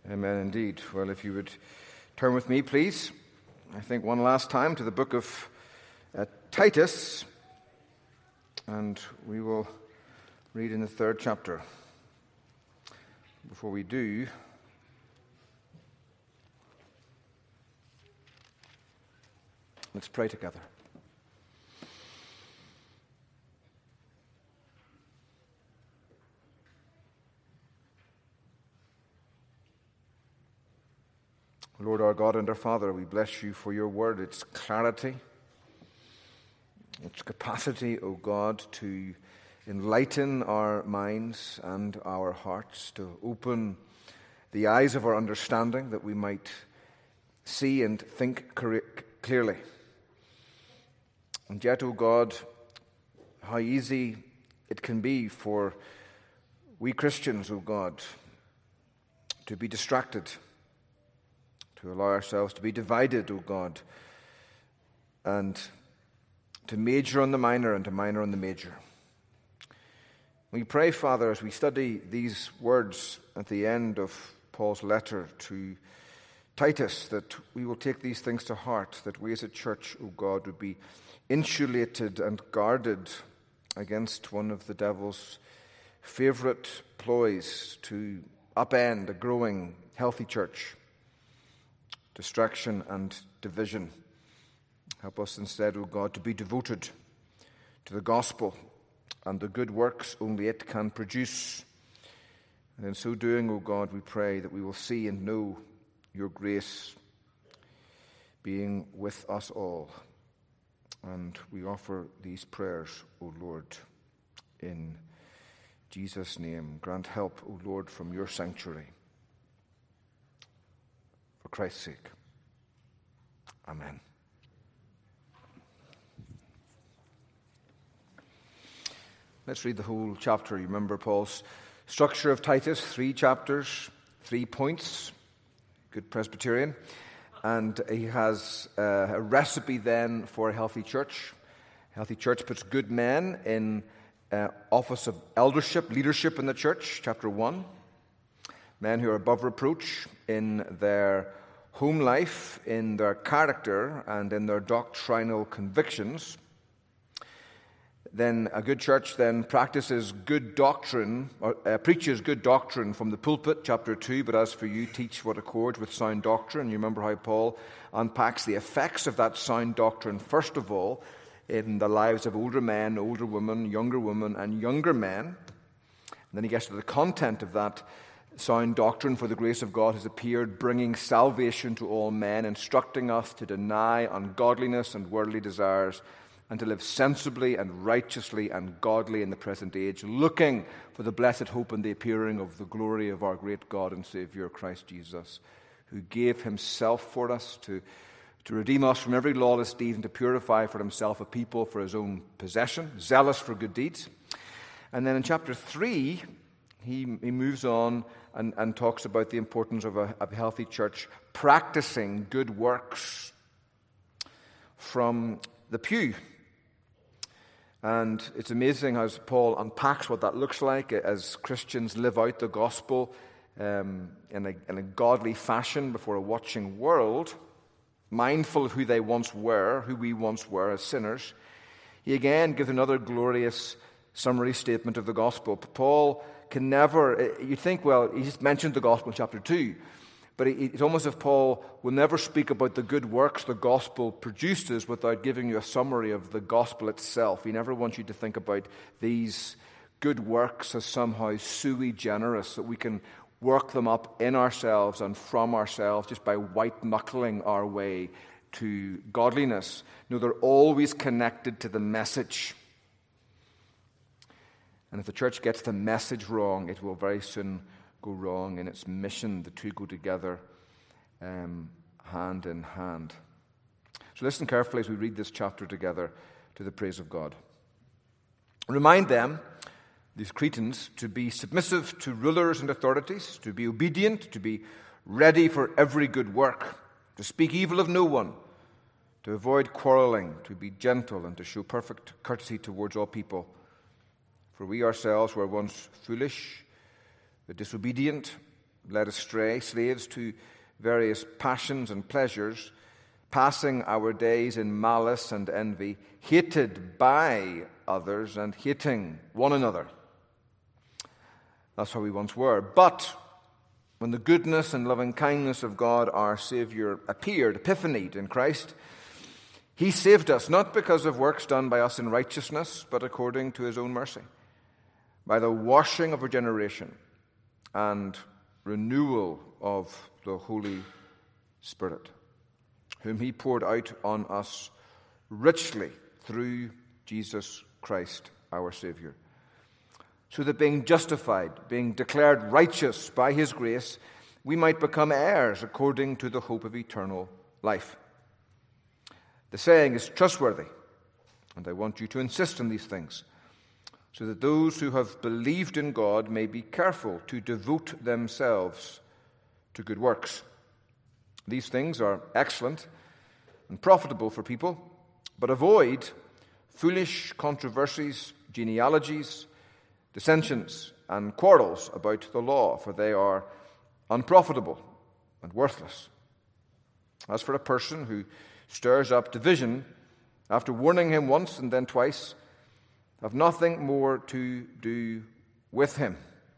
Amen indeed. Well, if you would turn with me, please, I think one last time to the book of Titus, and we will read in the 3rd chapter. Before we do, let's pray together. Lord our God and our Father, we bless you for your word, its clarity, its capacity, O God, to enlighten our minds and our hearts, to open the eyes of our understanding that we might see and think clearly. And yet, O God, how easy it can be for we Christians, O God, to be distracted, to allow ourselves to be divided, O God, and to major on the minor and to minor on the major. We pray, Father, as we study these words at the end of Paul's letter to Titus, that we will take these things to heart, that we as a church, O God, would be insulated and guarded against one of the devil's favorite ploys to upend a growing, healthy church. Distraction and division. Help us instead, O God, to be devoted to the gospel and the good works only it can produce. And in so doing, O God, we pray that we will see and know your grace being with us all. And we offer these prayers, O Lord, in Jesus' name. Grant help, O Lord, from your sanctuary. For Christ's sake. Amen. Let's read the whole chapter. You remember Paul's structure of Titus, 3 chapters, 3 points. Good Presbyterian. And he has a recipe then for a healthy church. A healthy church puts good men in office of eldership, leadership in the church, chapter 1. Men who are above reproach in their home life, in their character, and in their doctrinal convictions. Then a good church then practices good doctrine, or preaches good doctrine from the pulpit, chapter 2, but as for you, teach what accords with sound doctrine. You remember how Paul unpacks the effects of that sound doctrine, first of all, in the lives of older men, older women, and younger men. And then he gets to the content of that sound doctrine, for the grace of God has appeared, bringing salvation to all men, instructing us to deny ungodliness and worldly desires, and to live sensibly and righteously and godly in the present age, looking for the blessed hope and the appearing of the glory of our great God and Savior, Christ Jesus, who gave himself for us to redeem us from every lawless deed and to purify for himself a people for his own possession, zealous for good deeds. And then in chapter 3, he moves on and talks about the importance of a healthy church practicing good works from the pew. And it's amazing how Paul unpacks what that looks like as Christians live out the gospel in a godly fashion before a watching world, mindful of who we once were as sinners. He again gives another glorious summary statement of the gospel. Paul can never, you'd think, well, he just mentioned the gospel in chapter 2, but it's almost as if Paul will never speak about the good works the gospel produces without giving you a summary of the gospel itself. He never wants you to think about these good works as somehow sui generis, that we can work them up in ourselves and from ourselves just by white-knuckling our way to godliness. No, they're always connected to the message. And if the church gets the message wrong, it will very soon go wrong in its mission. The two go together hand in hand. So listen carefully as we read this chapter together to the praise of God. Remind them, these Cretans, to be submissive to rulers and authorities, to be obedient, to be ready for every good work, to speak evil of no one, to avoid quarreling, to be gentle, and to show perfect courtesy towards all people. For we ourselves were once foolish, disobedient, led astray, slaves to various passions and pleasures, passing our days in malice and envy, hated by others and hating one another. That's how we once were. But when the goodness and loving kindness of God, our Savior, appeared, epiphanied in Christ, He saved us, not because of works done by us in righteousness, but according to His own mercy, by the washing of regeneration and renewal of the Holy Spirit, whom He poured out on us richly through Jesus Christ, our Savior, so that being justified, being declared righteous by His grace, we might become heirs according to the hope of eternal life. The saying is trustworthy, and I want you to insist on these things, so that those who have believed in God may be careful to devote themselves to good works. These things are excellent and profitable for people, but avoid foolish controversies, genealogies, dissensions, and quarrels about the law, for they are unprofitable and worthless. As for a person who stirs up division, after warning him once and then twice, have nothing more to do with him,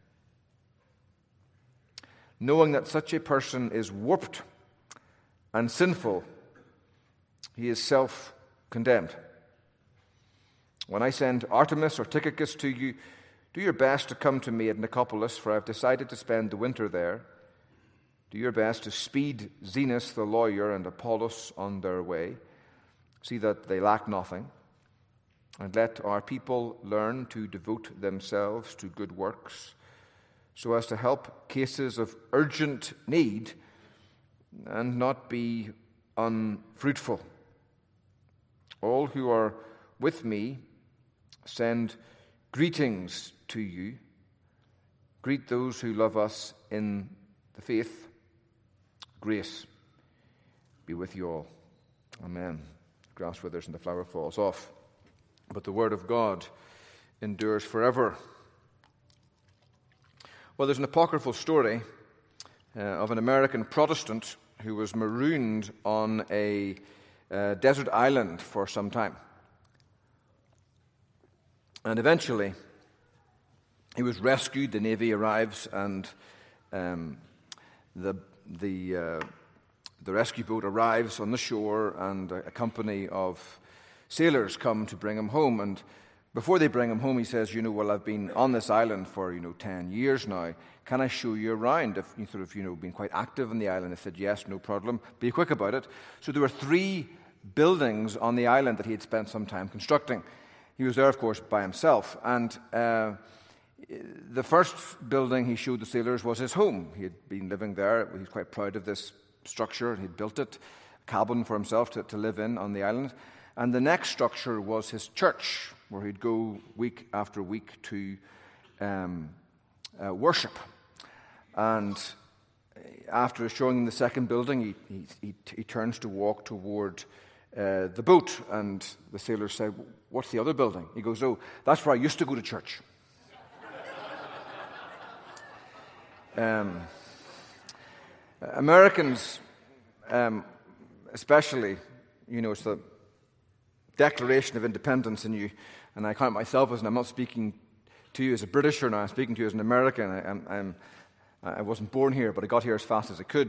knowing that such a person is warped and sinful, he is self-condemned. When I send Artemas or Tychicus to you, do your best to come to me at Nicopolis, for I have decided to spend the winter there. Do your best to speed Zenas the lawyer and Apollos on their way. See that they lack nothing. And let our people learn to devote themselves to good works, so as to help cases of urgent need and not be unfruitful. All who are with me send greetings to you. Greet those who love us in the faith. Grace be with you all. Amen. The grass withers and the flower falls off, but the word of God endures forever. Well, there's an apocryphal story of an American Protestant who was marooned on a desert island for some time. And eventually, he was rescued. The Navy arrives, and the rescue boat arrives on the shore, and a company of sailors come to bring him home. And before they bring him home, he says, well, I've been on this island for, 10 years now. Can I show you around? If you been quite active on the island. I said, yes, no problem. Be quick about it. So there were 3 buildings on the island that he had spent some time constructing. He was there, of course, by himself. And the first building he showed the sailors was his home. He had been living there. He was quite proud of this structure. He'd built it, a cabin for himself to live in on the island. And the next structure was his church, where he'd go week after week to worship. And after showing him the second building, he turns to walk toward the boat. And the sailors say, what's the other building? He goes, oh, that's where I used to go to church. Americans, especially, it's the Declaration of Independence, and I count myself as, and I'm not speaking to you as a Britisher now, I'm speaking to you as an American. I wasn't born here, but I got here as fast as I could.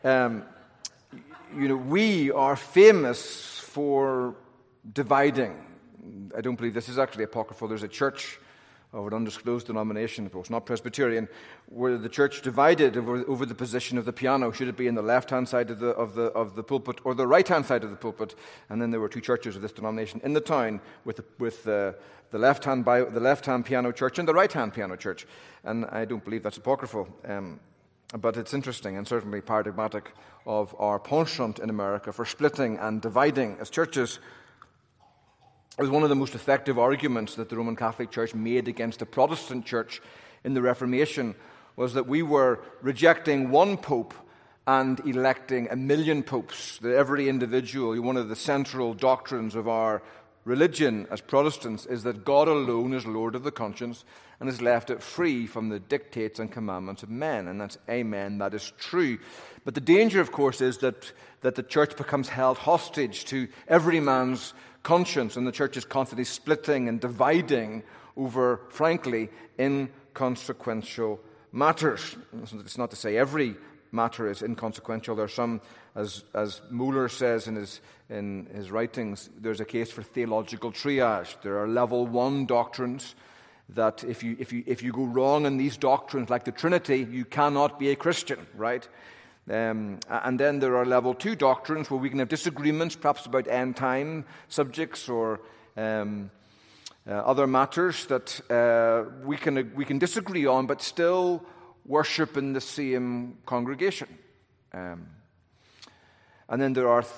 We are famous for dividing. I don't believe this is actually apocryphal. There's a church of an undisclosed denomination, of course, not Presbyterian, where the church divided over the position of the piano. Should it be in the left-hand side of the pulpit or the right-hand side of the pulpit? And then there were 2 churches of this denomination in the town, with the left-hand piano church and the right-hand piano church. And I don't believe that's apocryphal, but it's interesting and certainly paradigmatic of our penchant in America for splitting and dividing as churches. It was one of the most effective arguments that the Roman Catholic Church made against the Protestant Church in the Reformation, was that we were rejecting one pope and electing 1,000,000 popes, that every individual, one of the central doctrines of our religion as Protestants is that God alone is Lord of the conscience and has left it free from the dictates and commandments of men. And that's amen, that is true. But the danger, of course, is that the church becomes held hostage to every man's conscience, and the church is constantly splitting and dividing over, frankly, inconsequential matters. It's not to say every matter is inconsequential. There are some, as Mueller says in his writings, there's a case for theological triage. There are level 1 doctrines that if you go wrong in these doctrines, like the Trinity, you cannot be a Christian, right? And then there are level 2 doctrines where we can have disagreements, perhaps about end time subjects or other matters that we can disagree on, but still worship in the same congregation. And then there are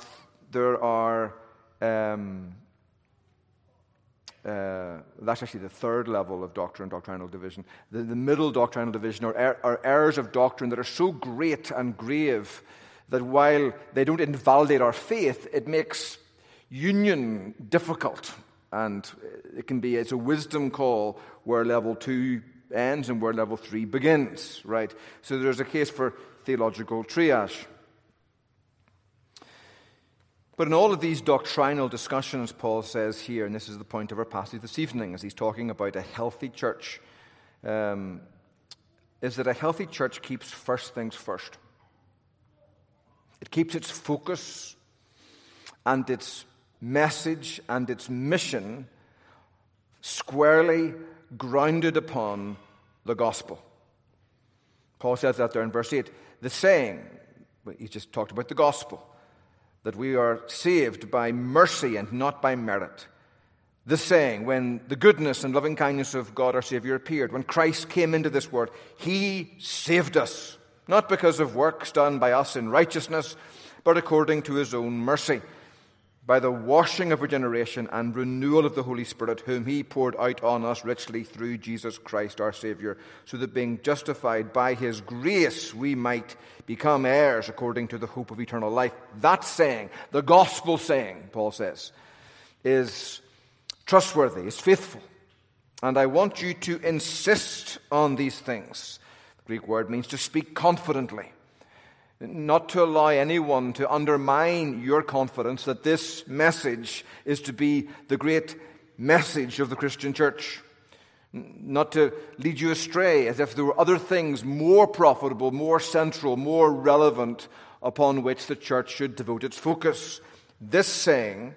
that's actually the third level of doctrinal division. The middle doctrinal division are errors of doctrine that are so great and grave that while they don't invalidate our faith, it makes union difficult. And it's a wisdom call where level 2 ends and where level 3 begins, right? So there's a case for theological triage. But in all of these doctrinal discussions, Paul says here, and this is the point of our passage this evening, as he's talking about a healthy church, is that a healthy church keeps first things first. It keeps its focus and its message and its mission squarely grounded upon the gospel. Paul says that there in verse 8. The saying, he just talked about the gospel, that we are saved by mercy and not by merit. The saying, when the goodness and loving kindness of God our Savior appeared, when Christ came into this world, He saved us, not because of works done by us in righteousness, but according to His own mercy, by the washing of regeneration and renewal of the Holy Spirit, whom He poured out on us richly through Jesus Christ our Savior, so that being justified by His grace we might become heirs according to the hope of eternal life. That saying, the gospel saying, Paul says, is trustworthy, is faithful. And I want you to insist on these things. The Greek word means to speak confidently. Not to allow anyone to undermine your confidence that this message is to be the great message of the Christian church. Not to lead you astray as if there were other things more profitable, more central, more relevant upon which the church should devote its focus. This saying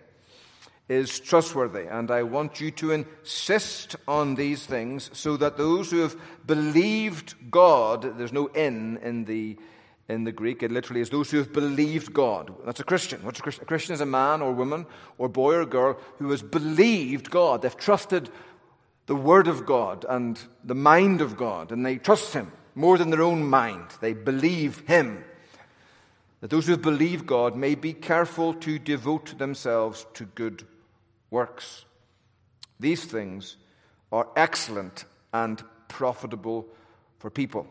is trustworthy, and I want you to insist on these things so that those who have believed God, there's no in the Greek, it literally is those who have believed God. That's a Christian. What's a Christian? A Christian is a man or woman or boy or girl who has believed God. They've trusted the Word of God and the mind of God, and they trust Him more than their own mind. They believe Him. That those who have believed God may be careful to devote themselves to good works. These things are excellent and profitable for people.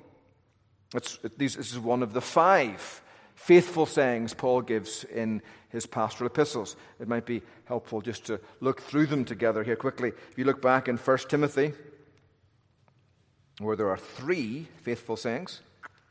This is one of the 5 faithful sayings Paul gives in his pastoral epistles. It might be helpful just to look through them together here quickly. If you look back in 1 Timothy, where there are 3 faithful sayings.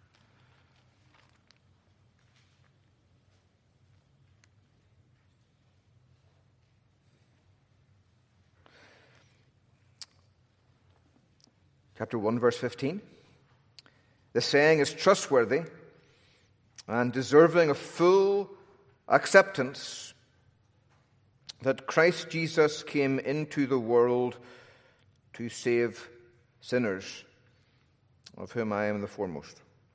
Chapter 1, verse 15. The saying is trustworthy and deserving of full acceptance that Christ Jesus came into the world to save sinners, of whom I am the foremost.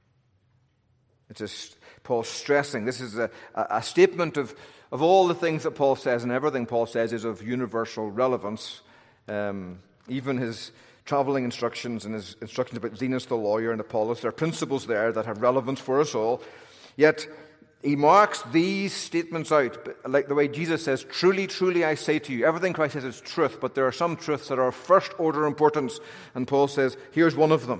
It's Paul stressing. This is a statement of all the things that Paul says, and everything Paul says is of universal relevance. Even his traveling instructions and his instructions about Zenos the lawyer and Apollos, there are principles there that have relevance for us all. Yet he marks these statements out, like the way Jesus says, truly, truly I say to you. Everything Christ says is truth, but there are some truths that are of first order importance. And Paul says, here's one of them.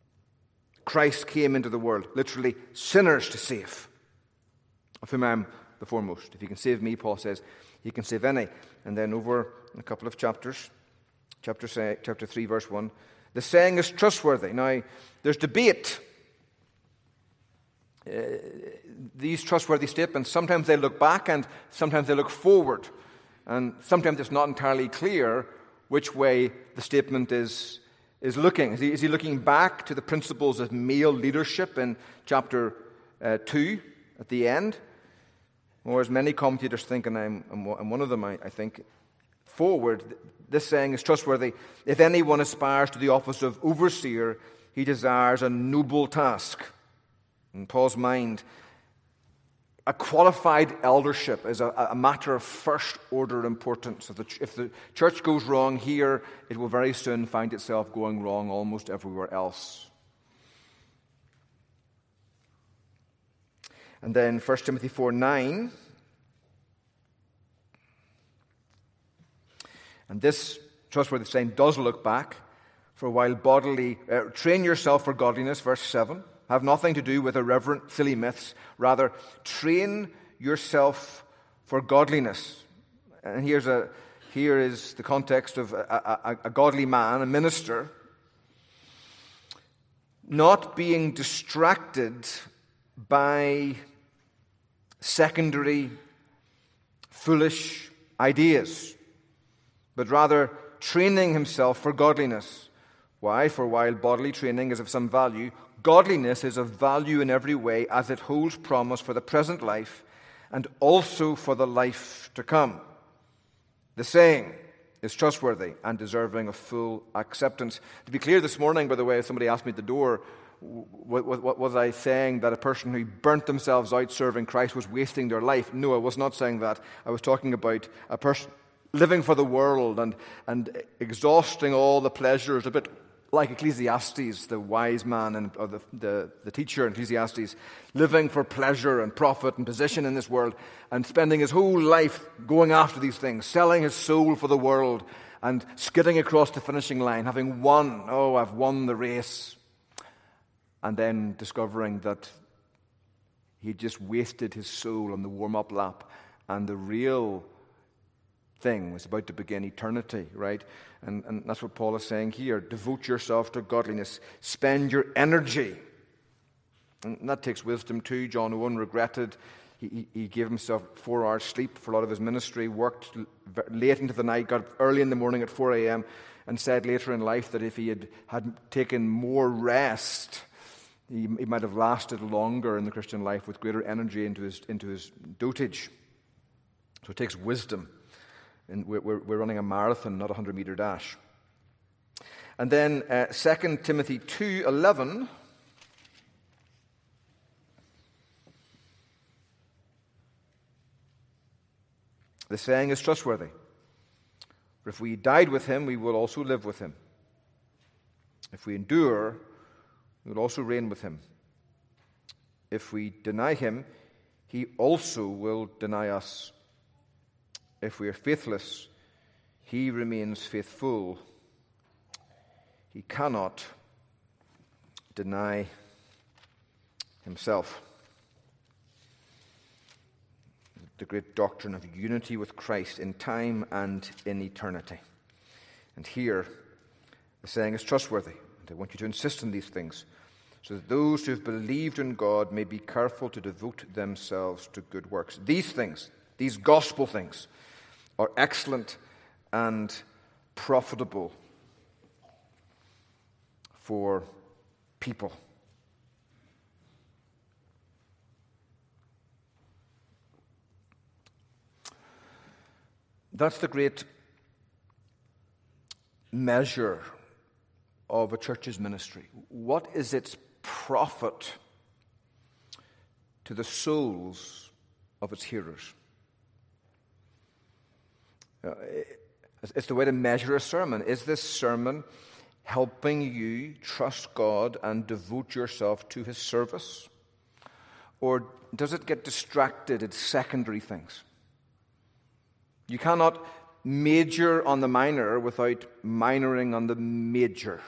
Christ came into the world, literally sinners to save, of whom I am the foremost. If he can save me, Paul says, he can save any. And then over in a couple of chapters, chapter 3, verse 1, the saying is trustworthy. Now, there's debate. These trustworthy statements, sometimes they look back and sometimes they look forward. And sometimes it's not entirely clear which way the statement is looking. Is he looking back to the principles of male leadership in chapter 2 at the end? Or as many commentators think, and I'm one of them, I think, forward, this saying is trustworthy. If anyone aspires to the office of overseer, he desires a noble task. In Paul's mind, a qualified eldership is a matter of first-order importance. If the church goes wrong here, it will very soon find itself going wrong almost everywhere else. And then 1 Timothy 4:9. And this trustworthy saying does look back. For while bodily, train yourself for godliness, verse 7. Have nothing to do with irreverent, silly myths. Rather, train yourself for godliness. And here is the context of a godly man, a minister, not being distracted by secondary, foolish ideas, but rather training himself for godliness. Why? For while bodily training is of some value, godliness is of value in every way, as it holds promise for the present life and also for the life to come. The saying is trustworthy and deserving of full acceptance. To be clear this morning, by the way, somebody asked me at the door, what was I saying that a person who burnt themselves out serving Christ was wasting their life? No, I was not saying that. I was talking about a person living for the world and exhausting all the pleasures, a bit like Ecclesiastes, the wise man or the teacher in Ecclesiastes, living for pleasure and profit and position in this world and spending his whole life going after these things, selling his soul for the world and skidding across the finishing line, having won, I've won the race, and then discovering that he just wasted his soul on the warm-up lap and the real thing was about to begin, eternity, right? And that's what Paul is saying here. Devote yourself to godliness. Spend your energy. And that takes wisdom too. John Owen regretted he gave himself 4 hours sleep for a lot of his ministry, worked late into the night, got up early in the morning at 4 a.m., and said later in life that if he had taken more rest, he might have lasted longer in the Christian life with greater energy into his dotage. So it takes wisdom. And we're running a marathon, not a 100-meter dash. And then 2 Timothy 2:11. The saying is trustworthy. For if we died with him, we will also live with him. If we endure, we will also reign with him. If we deny him, he also will deny us. If we are faithless, he remains faithful. He cannot deny himself. The great doctrine of unity with Christ in time and in eternity. And here, the saying is trustworthy. And I want you to insist on these things, so that those who have believed in God may be careful to devote themselves to good works. These things, these gospel things, are excellent and profitable for people. That's the great measure of a church's ministry. What is its profit to the souls of its hearers? It's the way to measure a sermon. Is this sermon helping you trust God and devote yourself to his service? Or does it get distracted at secondary things? You cannot major on the minor without minoring on the major.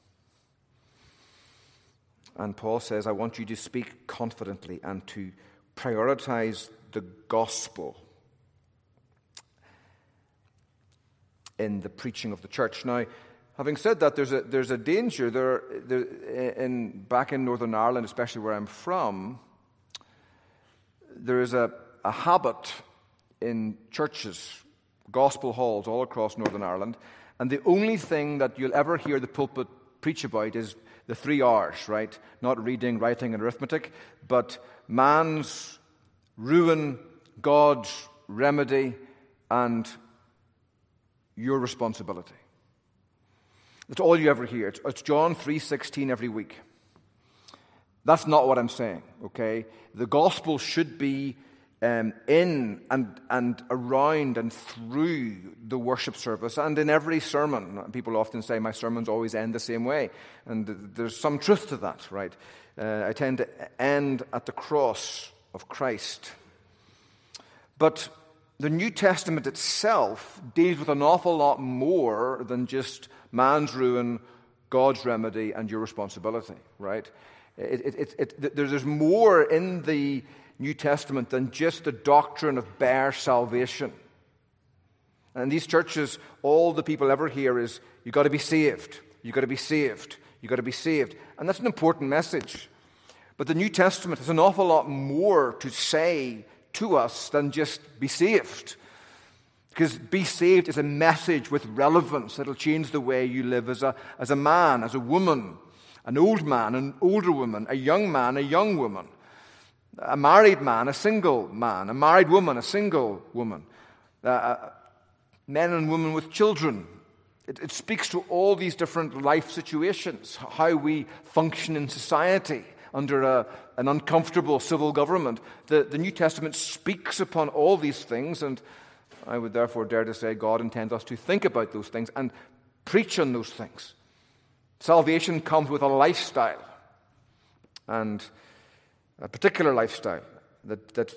And Paul says, I want you to speak confidently and to prioritize the gospel in the preaching of the church. Now, having said that, there's a danger back in Northern Ireland, especially where I'm from. There is a habit in churches, gospel halls all across Northern Ireland, and the only thing that you'll ever hear the pulpit preach about is the 3 R's, right? Not reading, writing, and arithmetic, but man's ruin, God's remedy, and your responsibility. That's all you ever hear. It's John 3:16 every week. That's not what I'm saying, okay? The gospel should be in and around and through the worship service and in every sermon. People often say my sermons always end the same way, and there's some truth to that, right? I tend to end at the cross of Christ. But the New Testament itself deals with an awful lot more than just man's ruin, God's remedy, and your responsibility, right? There's more in the New Testament than just the doctrine of bare salvation. And in these churches, all the people ever hear is, you've got to be saved, you've got to be saved, you've got to be saved. And that's an important message. But the New Testament has an awful lot more to say to us than just be saved. Because be saved is a message with relevance that'll change the way you live as a man, as a woman, an old man, an older woman, a young man, a young woman, a married man, a single man, a married woman, a single woman, men and women with children. It speaks to all these different life situations, how we function in society under an uncomfortable civil government. The New Testament speaks upon all these things, and I would therefore dare to say God intends us to think about those things and preach on those things. Salvation comes with a lifestyle, and a particular lifestyle that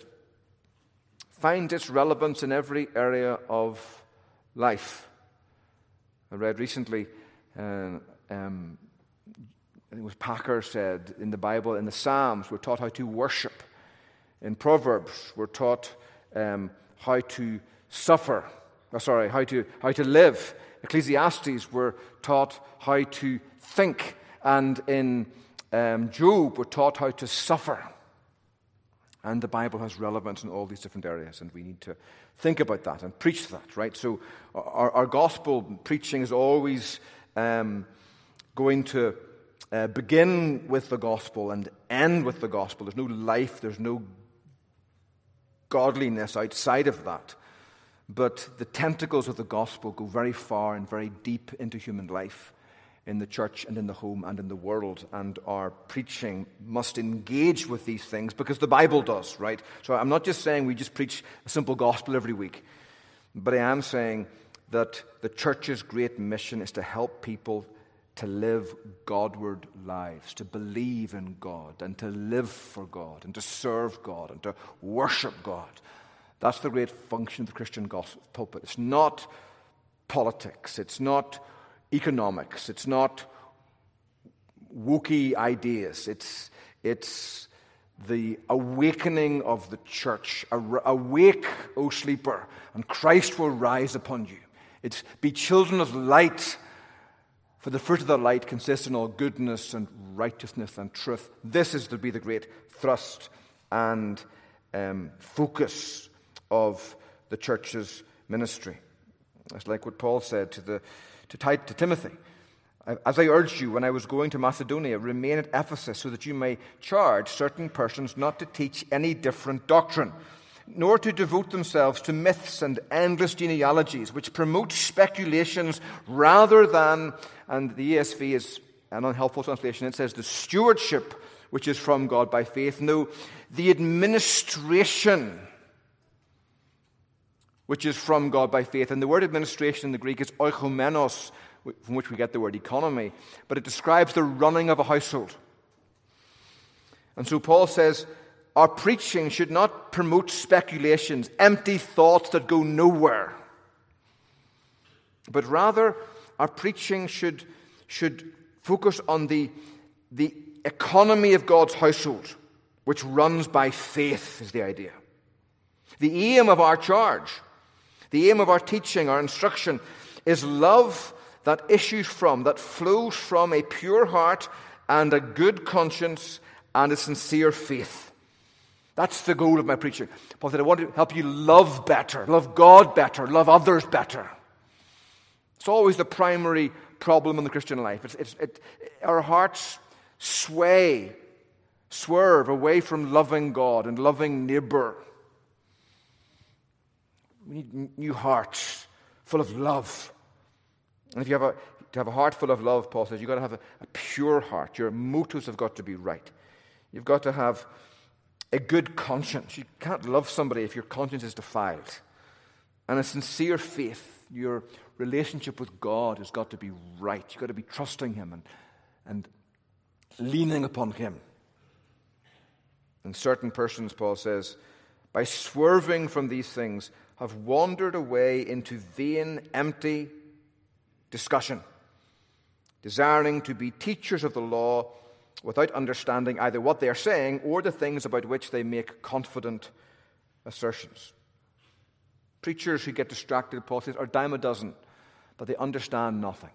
finds its relevance in every area of life. I read recently, it was Packer said, in the Bible, in the Psalms, we're taught how to worship. In Proverbs, we're taught how to suffer. How to live. Ecclesiastes, we're taught how to think. And in Job, we're taught how to suffer. And the Bible has relevance in all these different areas, and we need to think about that and preach that, right? So our gospel preaching is always going to begin with the gospel and end with the gospel. There's no life, there's no godliness outside of that. But the tentacles of the gospel go very far and very deep into human life, in the church and in the home and in the world. And our preaching must engage with these things because the Bible does, right? So I'm not just saying we just preach a simple gospel every week, but I am saying that the church's great mission is to help people to live Godward lives, to believe in God and to live for God and to serve God and to worship God. That's the great function of the Christian gospel pulpit. It's not politics. It's not economics. It's not wokey ideas. It's the awakening of the church. Awake, O sleeper, and Christ will rise upon you. It's be children of light, for the fruit of the light consists in all goodness and righteousness and truth. This is to be the great thrust and focus of the church's ministry. It's like what Paul said to Timothy. As I urged you when I was going to Macedonia, remain at Ephesus so that you may charge certain persons not to teach any different doctrine, nor to devote themselves to myths and endless genealogies, which promote speculations rather than, and the ESV is an unhelpful translation, it says the stewardship which is from God by faith. No, the administration which is from God by faith. And the word administration in the Greek is oikomenos, from which we get the word economy, but it describes the running of a household. And so Paul says, our preaching should not promote speculations, empty thoughts that go nowhere, but rather our preaching should focus on the economy of God's household, which runs by faith, is the idea. The aim of our charge, the aim of our teaching, our instruction, is love that issues from, that flows from a pure heart and a good conscience and a sincere faith. That's the goal of my preaching. Paul said, I want to help you love better, love God better, love others better. It's always the primary problem in the Christian life. Our hearts swerve away from loving God and loving neighbor. We need new hearts full of love. And if you have a heart full of love, Paul says, you've got to have a pure heart. Your motives have got to be right. You've got to have a good conscience. You can't love somebody if your conscience is defiled. And a sincere faith. Your relationship with God has got to be right. You've got to be trusting Him and leaning upon Him. And certain persons, Paul says, by swerving from these things, have wandered away into vain, empty discussion, desiring to be teachers of the law without understanding either what they are saying or the things about which they make confident assertions. Preachers who get distracted, Paul says, are a dime a dozen, but they understand nothing.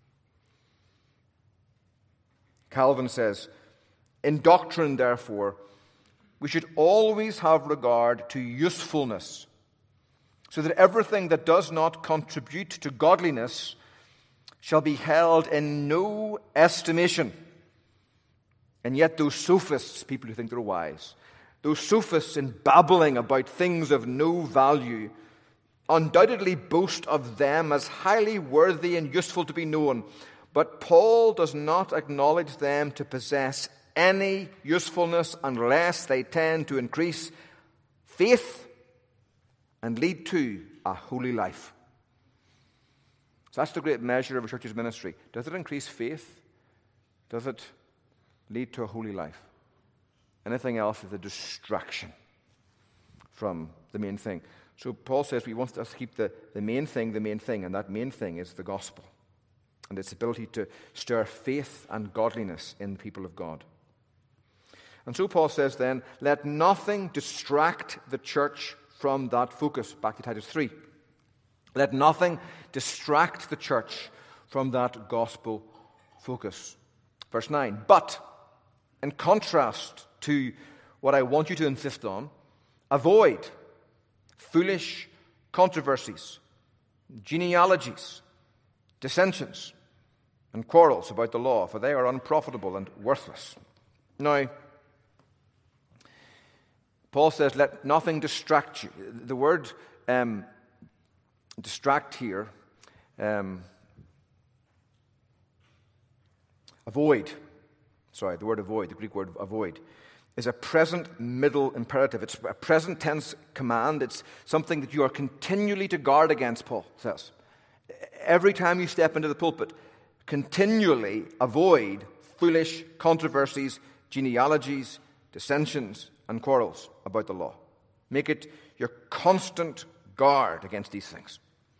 Calvin says, in doctrine, therefore, we should always have regard to usefulness, so that everything that does not contribute to godliness shall be held in no estimation. And yet those sophists, people who think they're wise, those sophists in babbling about things of no value, undoubtedly boast of them as highly worthy and useful to be known. But Paul does not acknowledge them to possess any usefulness unless they tend to increase faith and lead to a holy life. So that's the great measure of a church's ministry. Does it increase faith? Does it lead to a holy life? Anything else is a distraction from the main thing. So Paul says we want us to keep the main thing, and that main thing is the gospel and its ability to stir faith and godliness in the people of God. And so Paul says then, let nothing distract the church from that focus. Back to Titus 3. Let nothing distract the church from that gospel focus. Verse 9. But, in contrast to what I want you to insist on, avoid foolish controversies, genealogies, dissensions, and quarrels about the law, for they are unprofitable and worthless. Now, Paul says, let nothing distract you. The word distract here, avoid, the word avoid, the Greek word avoid, is a present middle imperative. It's a present tense command. It's something that you are continually to guard against, Paul says. Every time you step into the pulpit, continually avoid foolish controversies, genealogies, dissensions, and quarrels about the law. Make it your constant guard against these things.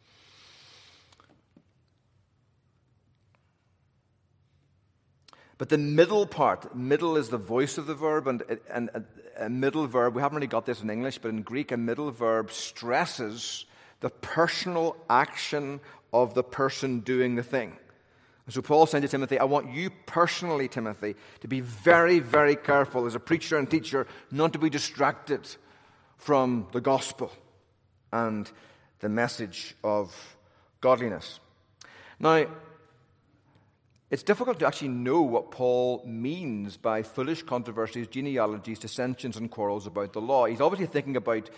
But the middle part, middle is the voice of the verb, and a middle verb, we haven't really got this in English, but in Greek, a middle verb stresses the personal action of the person doing the thing. And so Paul said to Timothy, I want you personally, Timothy, to be very, very careful as a preacher and teacher not to be distracted from the gospel and the message of godliness. Now, it's difficult to actually know what Paul means by foolish controversies, genealogies, dissensions, and quarrels about the law. He's obviously thinking about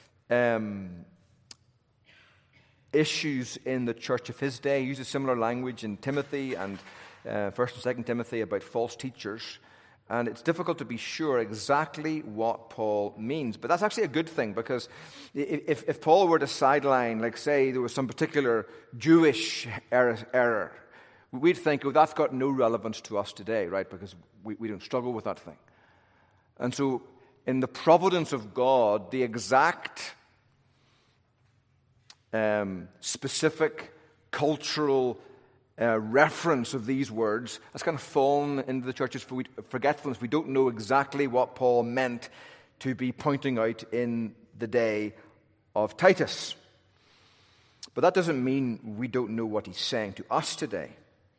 issues in the church of his day. He uses similar language in Timothy and 1st and 2nd Timothy about false teachers. And it's difficult to be sure exactly what Paul means. But that's actually a good thing, because if Paul were to sideline, like say there was some particular Jewish error, we'd think, oh, that's got no relevance to us today, right? Because we don't struggle with that thing. And so in the providence of God, the exact specific cultural reference of these words has kind of fallen into the church's forgetfulness. We don't know exactly what Paul meant to be pointing out in the day of Titus. But that doesn't mean we don't know what he's saying to us today.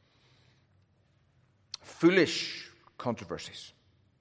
Foolish controversies.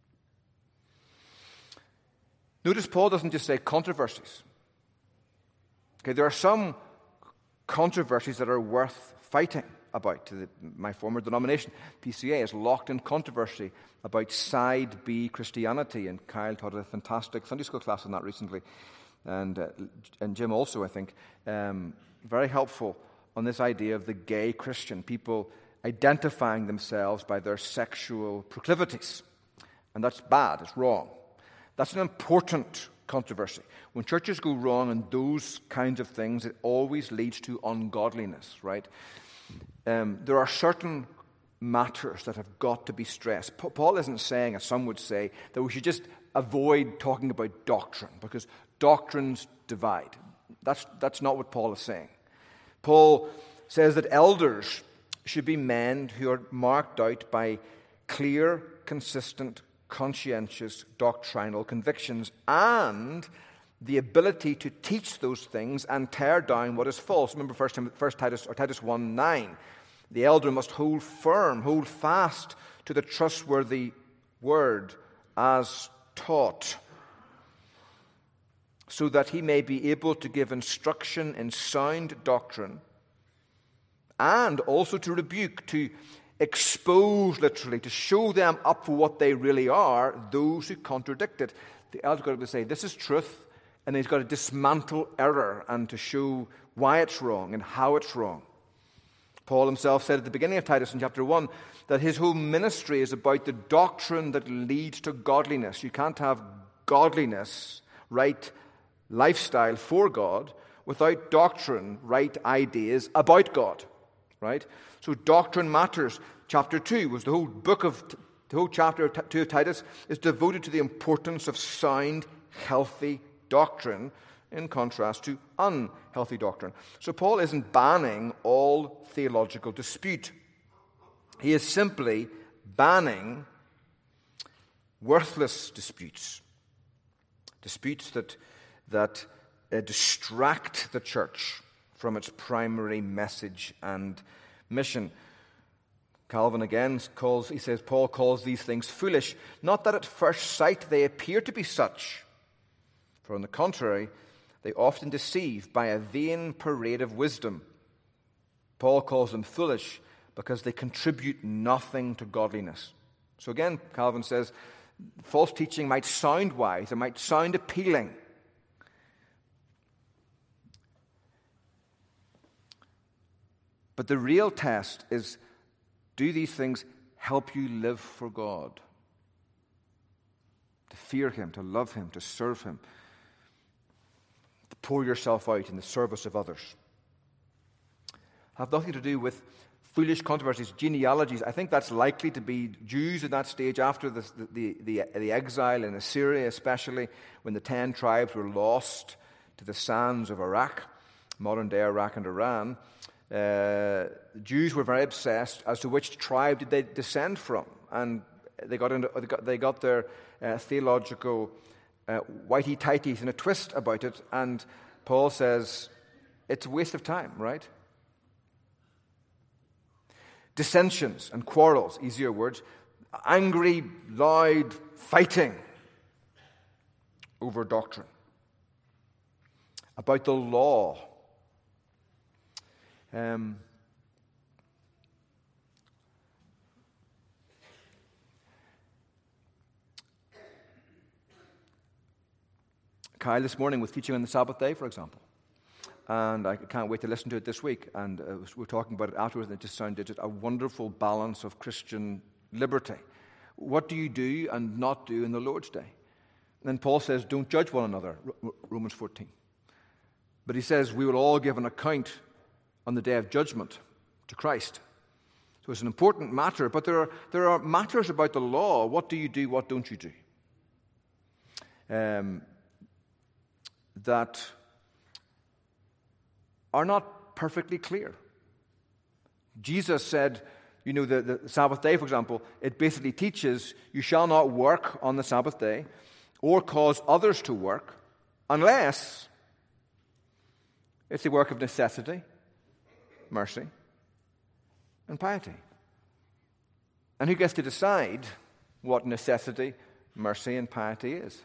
Notice Paul doesn't just say controversies. Okay, there are some controversies that are worth fighting about. My former denomination, PCA, is locked in controversy about side B Christianity, and Kyle taught a fantastic Sunday school class on that recently, and Jim also, I think, very helpful on this idea of the gay Christian, people identifying themselves by their sexual proclivities. And that's bad, it's wrong. That's an important controversy. When churches go wrong in those kinds of things, it always leads to ungodliness, right? There are certain matters that have got to be stressed. Paul isn't saying, as some would say, that we should just avoid talking about doctrine, because doctrines divide. That's not what Paul is saying. Paul says that elders should be men who are marked out by clear, consistent, conscientious doctrinal convictions and the ability to teach those things and tear down what is false. Remember Titus 1:9. The elder must hold firm, hold fast to the trustworthy word as taught, so that he may be able to give instruction in sound doctrine and also to rebuke, to expose, literally, to show them up for what they really are, those who contradict it. The elder's got to say, this is truth, and he's got to dismantle error and to show why it's wrong and how it's wrong. Paul himself said at the beginning of Titus in chapter 1 that his whole ministry is about the doctrine that leads to godliness. You can't have godliness, right lifestyle for God, without doctrine, right ideas about God. Right? So doctrine matters. Chapter 2 was the whole chapter 2 of Titus is devoted to the importance of sound, healthy doctrine in contrast to unhealthy doctrine. So Paul isn't banning all theological dispute. He is simply banning worthless disputes. Disputes that distract the church from its primary message and mission. Calvin again Paul calls these things foolish, not that at first sight they appear to be such, for on the contrary, they often deceive by a vain parade of wisdom. Paul calls them foolish because they contribute nothing to godliness. So again, Calvin says, false teaching might sound wise, it might sound appealing, but the real test is, do these things help you live for God? To fear Him, to love Him, to serve Him, to pour yourself out in the service of others. Have nothing to do with foolish controversies, genealogies. I think that's likely to be Jews at that stage after the exile in Assyria, especially when the 10 tribes were lost to the sands of Iraq, modern-day Iraq and Iran. Jews were very obsessed as to which tribe did they descend from, and they got their theological whitey-tighties in a twist about it. And Paul says it's a waste of time, right? Dissensions and quarrels, easier words, angry, loud fighting over doctrine, about the law. Kyle this morning was teaching on the Sabbath day, for example, and I can't wait to listen to it this week. And we're talking about it afterwards, and it just sounded a wonderful balance of Christian liberty. What do you do and not do in the Lord's day? And then Paul says, don't judge one another, Romans 14. But he says we will all give an account on the day of judgment to Christ. So it's an important matter, but there are matters about the law. What do you do, what don't you do? That are not perfectly clear. Jesus said, the Sabbath day, for example, it basically teaches you shall not work on the Sabbath day or cause others to work unless it's the work of necessity, mercy, and piety. And who gets to decide what necessity, mercy, and piety is?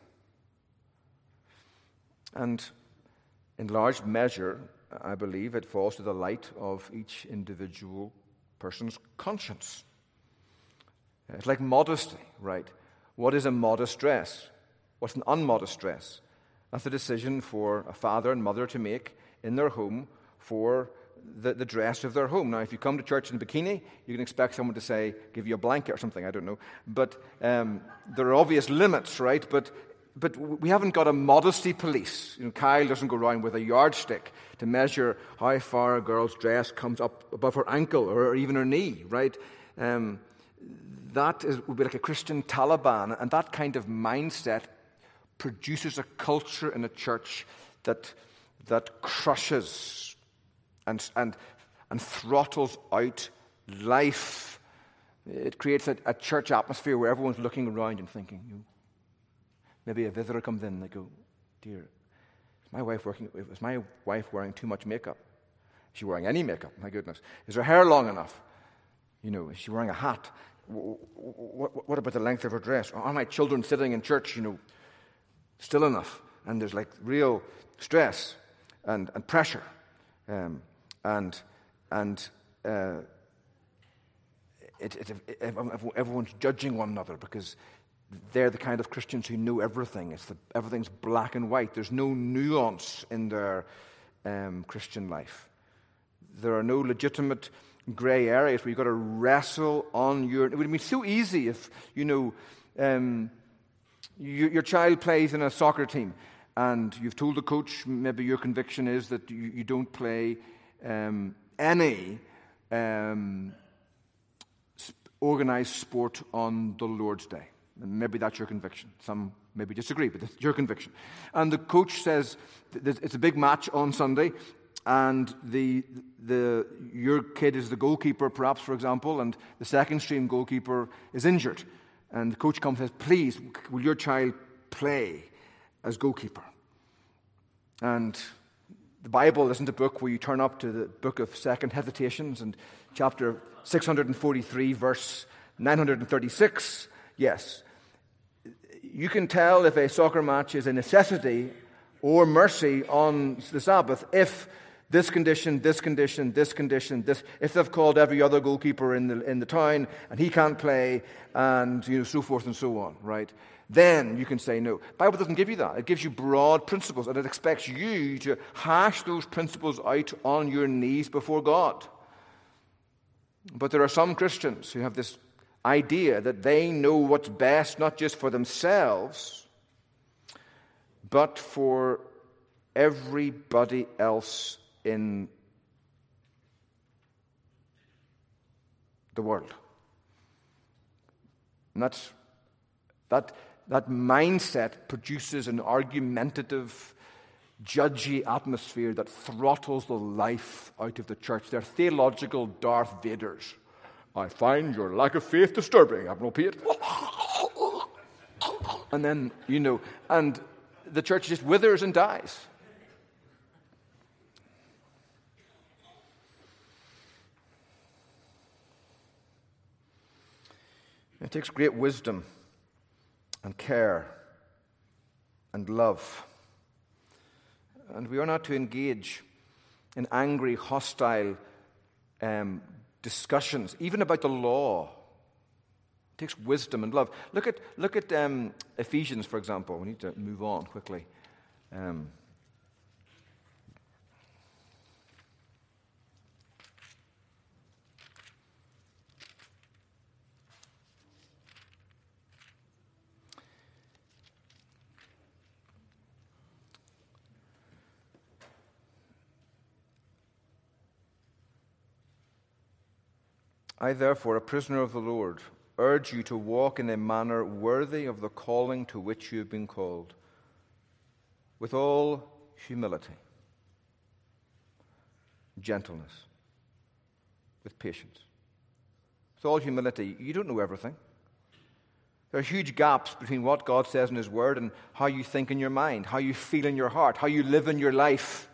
And in large measure, I believe it falls to the light of each individual person's conscience. It's like modesty, right? What is a modest dress? What's an unmodest dress? That's a decision for a father and mother to make in their home for the dress of their home. Now, if you come to church in a bikini, you can expect someone to say, give you a blanket or something, I don't know. But there are obvious limits, right? But we haven't got a modesty police. Kyle doesn't go around with a yardstick to measure how far a girl's dress comes up above her ankle or even her knee, right? Would be like a Christian Taliban, and that kind of mindset produces a culture in a church that crushes and throttles out life. It creates a church atmosphere where everyone's looking around and thinking, maybe a visitor comes in and they go, dear, is my wife wearing too much makeup? Is she wearing any makeup? My goodness. Is her hair long enough? Is she wearing a hat? What about the length of her dress? Are my children sitting in church, still enough? And there's like real stress and pressure. Everyone's judging one another because they're the kind of Christians who know everything. Everything's black and white. There's no nuance in their Christian life. There are no legitimate gray areas where you've got to wrestle on your... It would be so easy if, your child plays in a soccer team and you've told the coach maybe your conviction is that you don't play any organized sport on the Lord's Day. And maybe that's your conviction. Some maybe disagree, but it's your conviction. And the coach says it's a big match on Sunday, and your kid is the goalkeeper, perhaps, for example, and the second string goalkeeper is injured. And the coach comes and says, please, will your child play as goalkeeper? And the Bible isn't a book where you turn up to the book of Second Hesitations and chapter 643, verse 936. Yes, you can tell if a soccer match is a necessity or mercy on the Sabbath if this condition, this condition, this condition, this. If they've called every other goalkeeper in the town and he can't play, and so forth and so on, right? Then you can say no. The Bible doesn't give you that. It gives you broad principles, and it expects you to hash those principles out on your knees before God. But there are some Christians who have this idea that they know what's best, not just for themselves, but for everybody else in the world. And that mindset produces an argumentative, judgy atmosphere that throttles the life out of the church. They're theological Darth Vaders. I find your lack of faith disturbing, Admiral Pate. And then, and the church just withers and dies. It takes great wisdom and care and love. And we are not to engage in angry, hostile discussions, even about the law. It takes wisdom and love. Look at Ephesians, for example. We need to move on quickly. I, therefore, a prisoner of the Lord, urge you to walk in a manner worthy of the calling to which you have been called, with all humility, gentleness, with patience. With all humility, you don't know everything. There are huge gaps between what God says in His Word and how you think in your mind, how you feel in your heart, how you live in your life.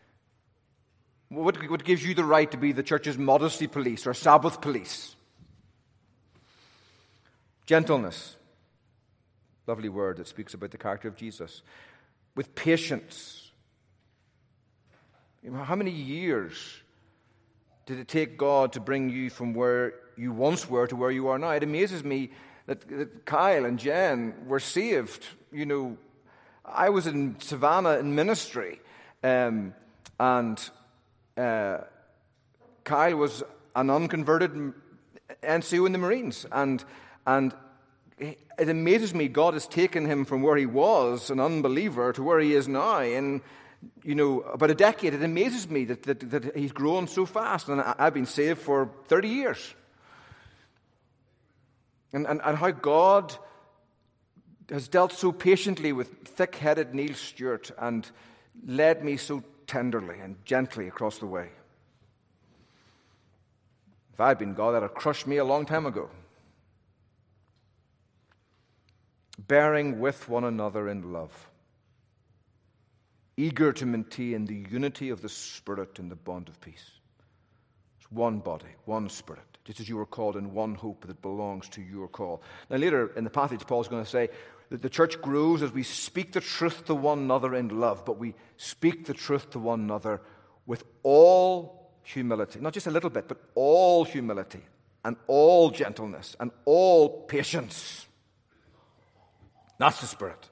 What gives you the right to be the church's modesty police or Sabbath police? Gentleness. Lovely word that speaks about the character of Jesus. With patience. How many years did it take God to bring you from where you once were to where you are now? It amazes me that Kyle and Jen were saved. I was in Savannah in ministry, and Kyle was an unconverted NCO in the Marines, and it amazes me God has taken him from where he was, an unbeliever, to where he is now in about a decade. It amazes me that he's grown so fast, and I've been saved for 30 years. And how God has dealt so patiently with thick-headed Neil Stewart and led me so tenderly and gently across the way. If I had been God, that would have crushed me a long time ago. Bearing with one another in love, eager to maintain the unity of the Spirit in the bond of peace. It's one body, one Spirit, just as you were called in one hope that belongs to your call. Now later in the passage, Paul's going to say that the church grows as we speak the truth to one another in love, but we speak the truth to one another with all humility. Not just a little bit, but all humility and all gentleness and all patience. That's the Spirit.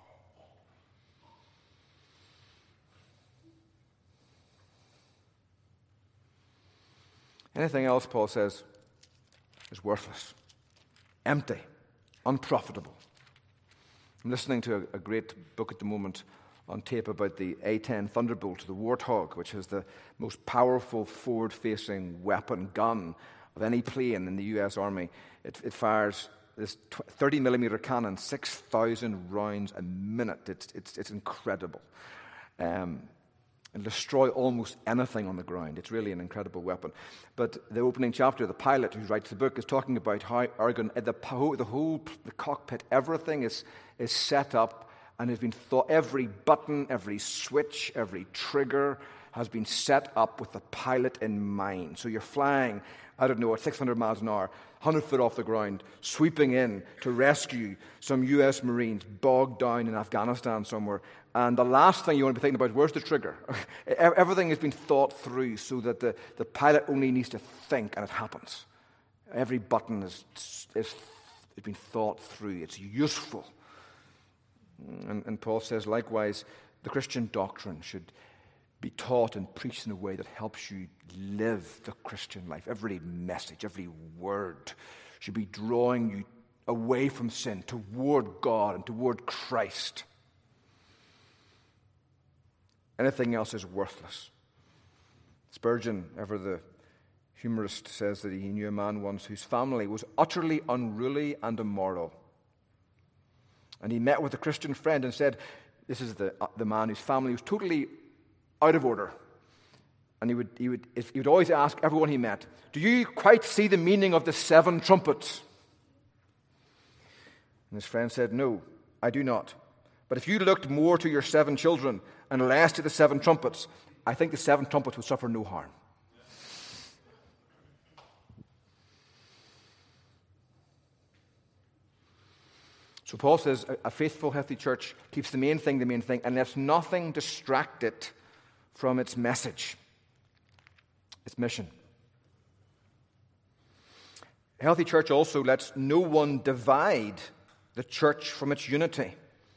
Anything else, Paul says, is worthless, empty, unprofitable. I'm listening to a great book at the moment on tape about the A-10 Thunderbolt, the Warthog, which is the most powerful forward-facing weapon gun of any plane in the U.S. Army. It fires this 30-millimeter cannon, 6,000 rounds a minute. It's incredible. And destroy almost anything on the ground. It's really an incredible weapon. But the opening chapter, the pilot who writes the book is talking about how the cockpit, everything is set up and has been thought. Every button, every switch, every trigger has been set up with the pilot in mind. So you're flying, at 600 miles an hour, 100 foot off the ground, sweeping in to rescue some U.S. Marines bogged down in Afghanistan somewhere. And the last thing you want to be thinking about, where's the trigger? Everything has been thought through so that the pilot only needs to think and it happens. Every button has been thought through. It's useful. And Paul says, likewise, the Christian doctrine should be taught and preached in a way that helps you live the Christian life. Every message, every word should be drawing you away from sin, toward God and toward Christ. Anything else is worthless. Spurgeon, ever the humorist, says that he knew a man once whose family was utterly unruly and immoral. And he met with a Christian friend and said, this is the man whose family was totally out of order. And he would always ask everyone he met, do you quite see the meaning of the 7 trumpets? And his friend said, no, I do not. But if you looked more to your 7 children and less to the 7 trumpets, I think the 7 trumpets would suffer no harm. So Paul says a faithful, healthy church keeps the main thing, and lets nothing distract it from its message, its mission. A healthy church also lets no one divide the church from its unity.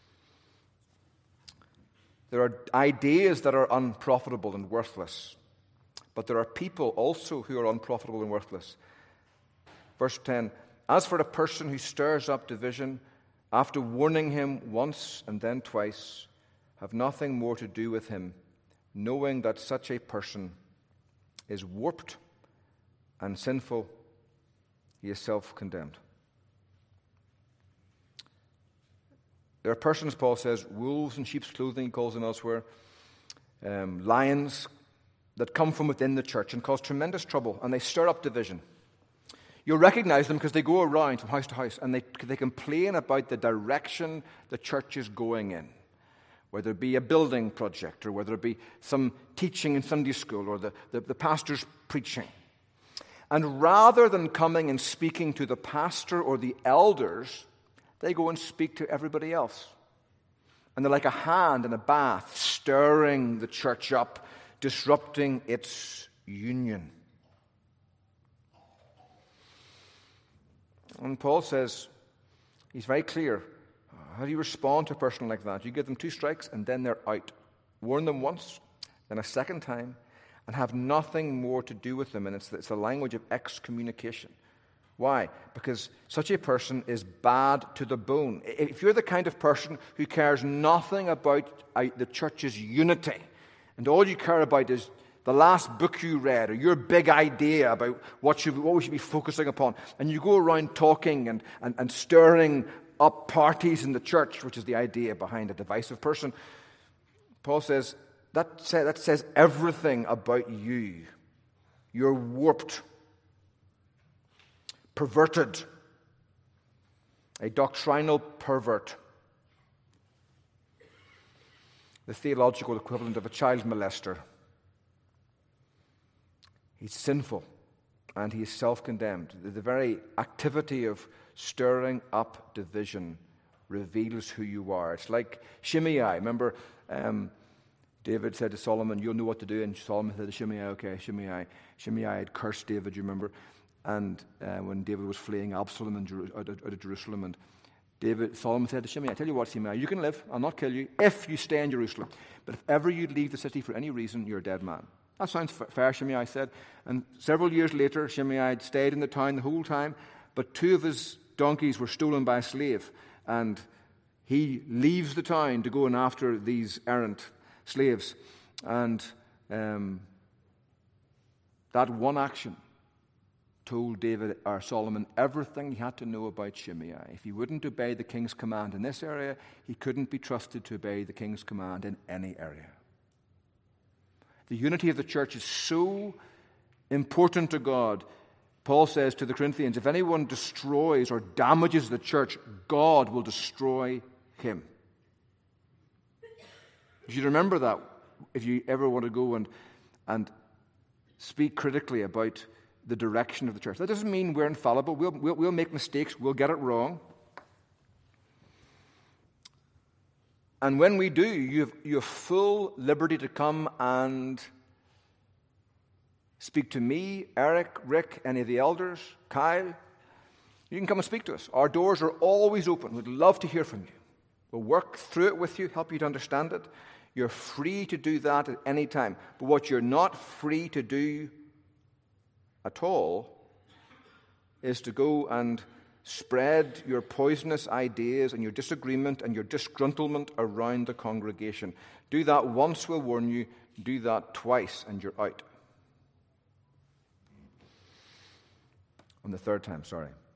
There are ideas that are unprofitable and worthless, but there are people also who are unprofitable and worthless. Verse 10, as for a person who stirs up division, after warning him once and then twice, have nothing more to do with him, knowing that such a person is warped and sinful, he is self-condemned. There are persons, Paul says, wolves in sheep's clothing, he calls them elsewhere, lions that come from within the church and cause tremendous trouble, and they stir up division. You'll recognize them because they go around from house to house and they complain about the direction the church is going in, whether it be a building project or whether it be some teaching in Sunday school or the pastor's preaching. And rather than coming and speaking to the pastor or the elders, they go and speak to everybody else. And they're like a hand in a bath, stirring the church up, disrupting its union. And Paul says, he's very clear. How do you respond to a person like that? You give them 2 strikes and then they're out. Warn them once, then a second time, and have nothing more to do with them. And it's the language of excommunication. Why? Because such a person is bad to the bone. If you're the kind of person who cares nothing about the church's unity, and all you care about is the last book you read, or your big idea about what we should be focusing upon, and you go around talking and stirring up parties in the church, which is the idea behind a divisive person, Paul says, that says everything about you. You're warped, perverted, a doctrinal pervert, the theological equivalent of a child molester. He's sinful and he is self-condemned. The very activity of stirring up division reveals who you are. It's like Shimei. Remember, David said to Solomon, "You'll know what to do." And Solomon said to Shimei, "Okay, Shimei." Shimei had cursed David, you remember? And when David was fleeing Absalom out of Jerusalem, and Solomon said to Shimei, "I tell you what, Shimei, you can live. I'll not kill you if you stay in Jerusalem. But if ever you leave the city for any reason, you're a dead man." That sounds fair, Shimei said. And several years later, Shimei had stayed in the town the whole time, but 2 of his donkeys were stolen by a slave. And he leaves the town to go in after these errant slaves. And that one action told David or Solomon everything he had to know about Shimei. If he wouldn't obey the king's command in this area, he couldn't be trusted to obey the king's command in any area. The unity of the church is so important to God. Paul says to the Corinthians, if anyone destroys or damages the church, God will destroy him. You should remember that if you ever want to go and speak critically about the direction of the church. That doesn't mean we're infallible. We'll make mistakes. We'll get it wrong. And when we do, you have full liberty to come and speak to me, Eric, Rick, any of the elders, Kyle. You can come and speak to us. Our doors are always open. We'd love to hear from you. We'll work through it with you, help you to understand it. You're free to do that at any time. But what you're not free to do at all is to go and spread your poisonous ideas and your disagreement and your disgruntlement around the congregation. Do that once, we'll warn you. Do that twice, and you're out. On the third time,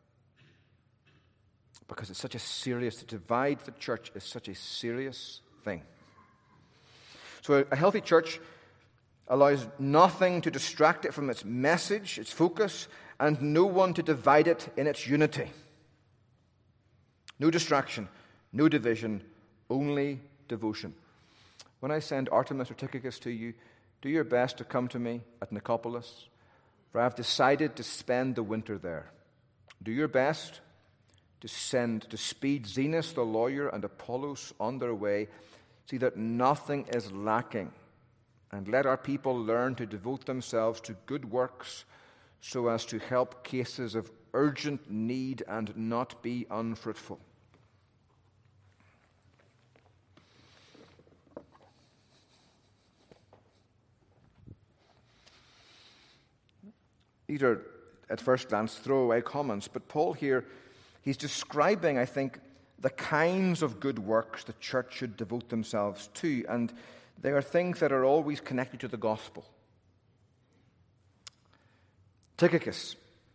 because it's such a serious, to divide the church is such a serious thing. So a healthy church allows nothing to distract it from its message, its focus, and no one to divide it in its unity. No distraction, no division, only devotion. When I send Artemis or Tychicus to you, do your best to come to me at Nicopolis, for I have decided to spend the winter there. Do your best to speed Zenas the lawyer and Apollos on their way. See that nothing is lacking. And let our people learn to devote themselves to good works so as to help cases of urgent need and not be unfruitful. These are, at first glance, throwaway comments, but Paul here, he's describing, I think, the kinds of good works the church should devote themselves to, and they are things that are always connected to the gospel. Tychicus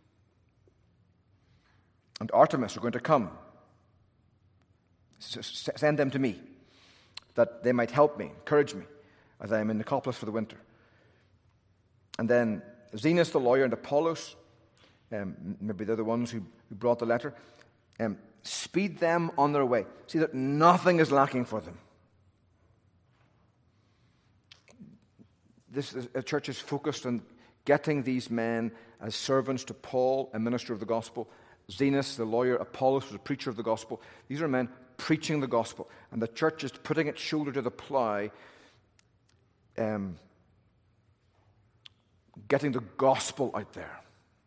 and Artemis are going to come. Send them to me, that they might help me, encourage me, as I am in Nicopolis for the winter. And then Zenas the lawyer and Apollos, maybe they're the ones who brought the letter, speed them on their way. See that nothing is lacking for them. This church is focused on getting these men as servants to Paul, a minister of the gospel. Zenas, the lawyer, Apollos was a preacher of the gospel. These are men preaching the gospel. And the church is putting its shoulder to the plow, getting the gospel out there.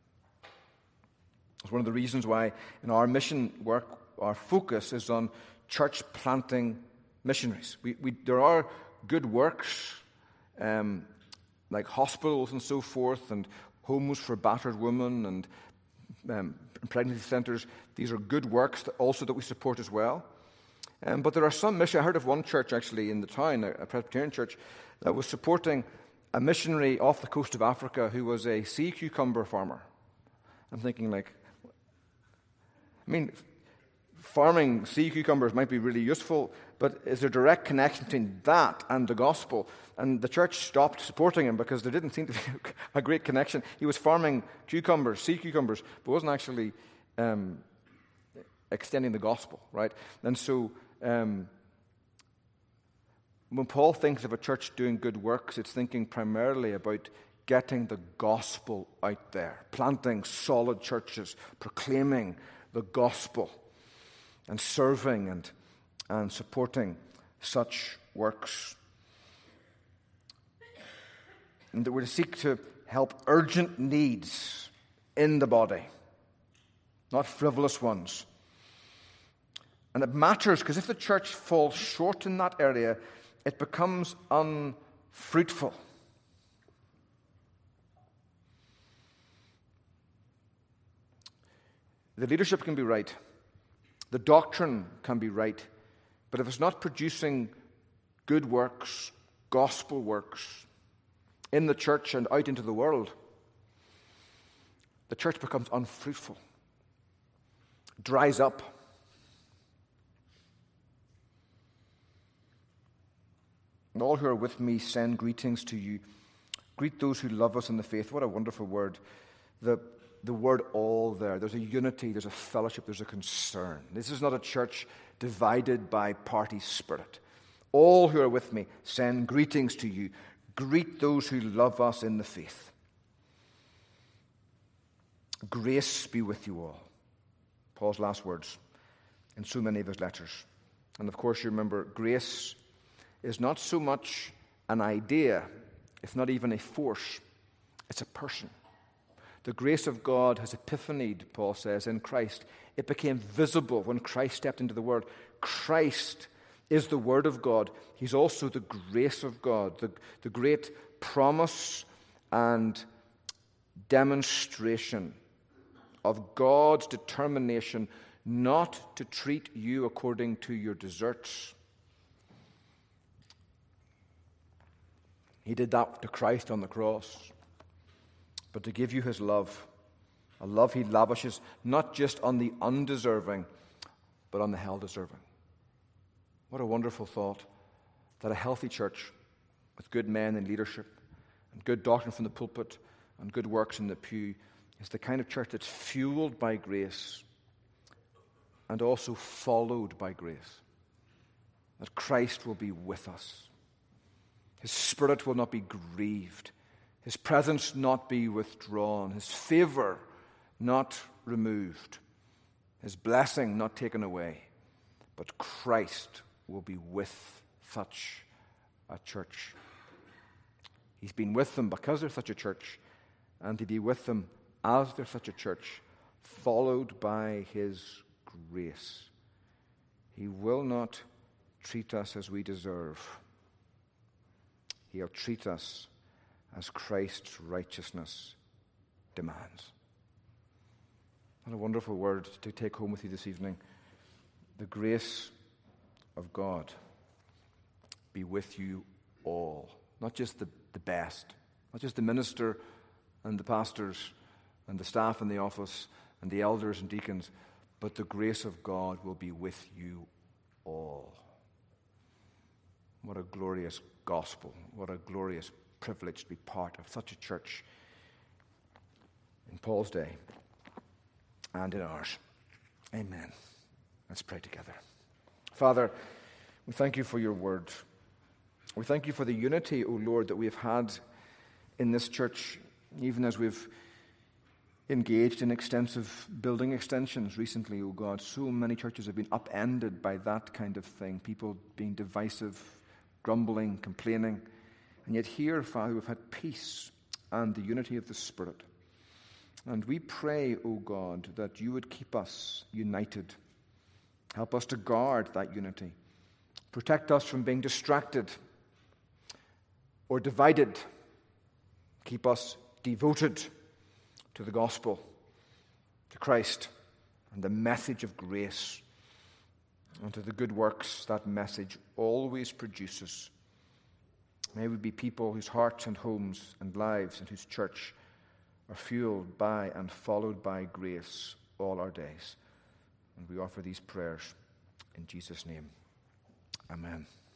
It's one of the reasons why in our mission work, our focus is on church planting missionaries. There are good works, like hospitals and so forth, and homes for battered women, and pregnancy centers. These are good works that we support as well. But there are some missionaries. I heard of one church actually in the town, a Presbyterian church, that was supporting a missionary off the coast of Africa who was a sea cucumber farmer. I'm thinking farming sea cucumbers might be really useful, but is there a direct connection between that and the gospel? And the church stopped supporting him because there didn't seem to be a great connection. He was farming cucumbers, sea cucumbers, but wasn't actually extending the gospel, right? And so when Paul thinks of a church doing good works, it's thinking primarily about getting the gospel out there, planting solid churches, proclaiming the gospel, and serving and supporting such works. And that we're to seek to help urgent needs in the body, not frivolous ones. And it matters because if the church falls short in that area, it becomes unfruitful. The leadership can be right. The doctrine can be right. But if it's not producing good works, gospel works, in the church and out into the world, the church becomes unfruitful, dries up. And all who are with me send greetings to you. Greet those who love us in the faith. What a wonderful word. The word all there. There's a unity, there's a fellowship, there's a concern. This is not a church divided by party spirit. All who are with me send greetings to you. Greet those who love us in the faith. Grace be with you all. Paul's last words in so many of his letters. And of course, you remember, grace is not so much an idea, if not even a force. It's a person. The grace of God has epiphanied, Paul says, in Christ. It became visible when Christ stepped into the world. Christ is the Word of God. He's also the grace of God, the great promise and demonstration of God's determination not to treat you according to your deserts. He did that to Christ on the cross. But to give you his love, a love he lavishes not just on the undeserving, but on the hell-deserving. What a wonderful thought that a healthy church with good men in leadership and good doctrine from the pulpit and good works in the pew is the kind of church that's fueled by grace and also followed by grace. That Christ will be with us. His Spirit will not be grieved. His presence not be withdrawn. His favor not removed. His blessing not taken away. But Christ will be with such a church. He's been with them because they're such a church, and to be with them as they're such a church, followed by his grace. He will not treat us as we deserve. He'll treat us as Christ's righteousness demands. What a wonderful word to take home with you this evening. The grace of God be with you all. Not just the best, not just the minister and the pastors and the staff in the office and the elders and deacons, but the grace of God will be with you all. What a glorious gospel. What a glorious privileged to be part of such a church in Paul's day and in ours. Amen. Let's pray together. Father, we thank you for your word. We thank you for the unity, O Lord, that we have had in this church, even as we've engaged in extensive building extensions recently, O God. So many churches have been upended by that kind of thing, people being divisive, grumbling, complaining. And yet here, Father, we've had peace and the unity of the Spirit. And we pray, O God, that you would keep us united. Help us to guard that unity. Protect us from being distracted or divided. Keep us devoted to the gospel, to Christ, and the message of grace, and to the good works that message always produces. May we be people whose hearts and homes and lives and whose church are fueled by and followed by grace all our days. And we offer these prayers in Jesus' name. Amen.